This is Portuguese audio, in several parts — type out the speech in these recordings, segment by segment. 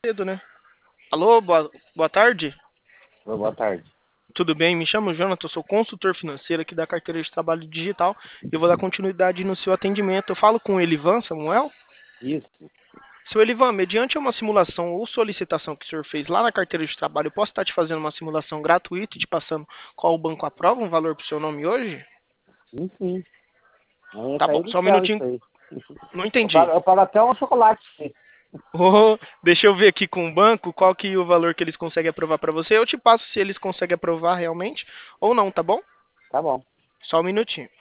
cedo, né? Alô, boa tarde. Oi, boa tarde. Tudo bem? Me chamo Jonathan, sou consultor financeiro aqui da carteira de trabalho digital e eu vou dar continuidade no seu atendimento. Eu falo com o Elivan Samuel. Isso. Seu Elivan, mediante uma simulação ou solicitação que o senhor fez lá na carteira de trabalho, eu posso estar te fazendo uma simulação gratuita e te passando qual o banco aprova um valor para o seu nome hoje? Sim, sim. Eu ia Tá bom, cair do só um céu minutinho. isso aí. Não Eu entendi. pago, eu pago até um chocolate. Sim. Oh, deixa eu ver aqui com o banco qual que é o valor que eles conseguem aprovar para você. Eu te passo se eles conseguem aprovar realmente ou não, tá bom? Tá bom. Só um minutinho.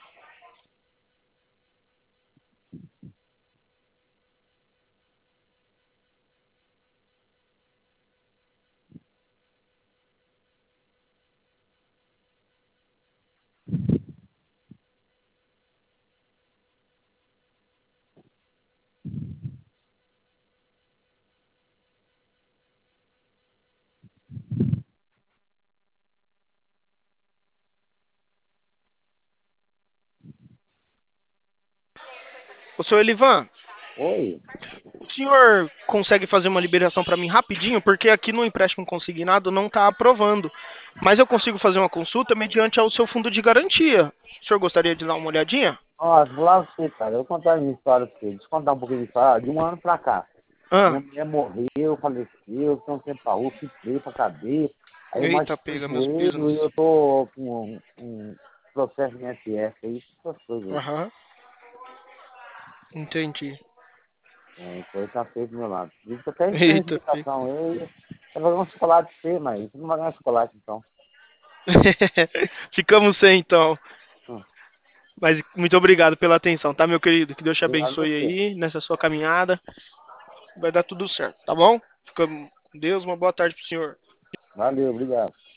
Ô, seu Elivan, Oi. o senhor consegue fazer uma liberação para mim rapidinho? Porque aqui no empréstimo consignado não está aprovando. Mas eu consigo fazer uma consulta mediante ao seu fundo de garantia. O senhor gostaria de dar uma olhadinha? Ó, vou lá você, cara. Eu vou contar a minha história pra você. Deixa eu contar um pouquinho de história. De um ano pra cá. Minha Ah, mulher morreu, faleceu, tem um tempo pra rua, fui preso pra cadeia. Aí eu eita, machuquei o pega meus joelho business. e eu tô com um processo de INSS aí, essas coisas aí. Aham, entendi. É, então tá feio do meu lado. Por isso que eu até entrei nessa Eita, pega. indicação. Eu vou fazer um chocolate pra você, mas você não vai ganhar chocolate então. Ficamos sem então. Hum. Mas muito obrigado pela atenção, tá, meu querido? Que Deus te Obrigado a abençoe você. aí nessa sua caminhada. Vai dar tudo certo, tá bom? Fica com Deus, uma boa tarde pro senhor. Valeu, obrigado.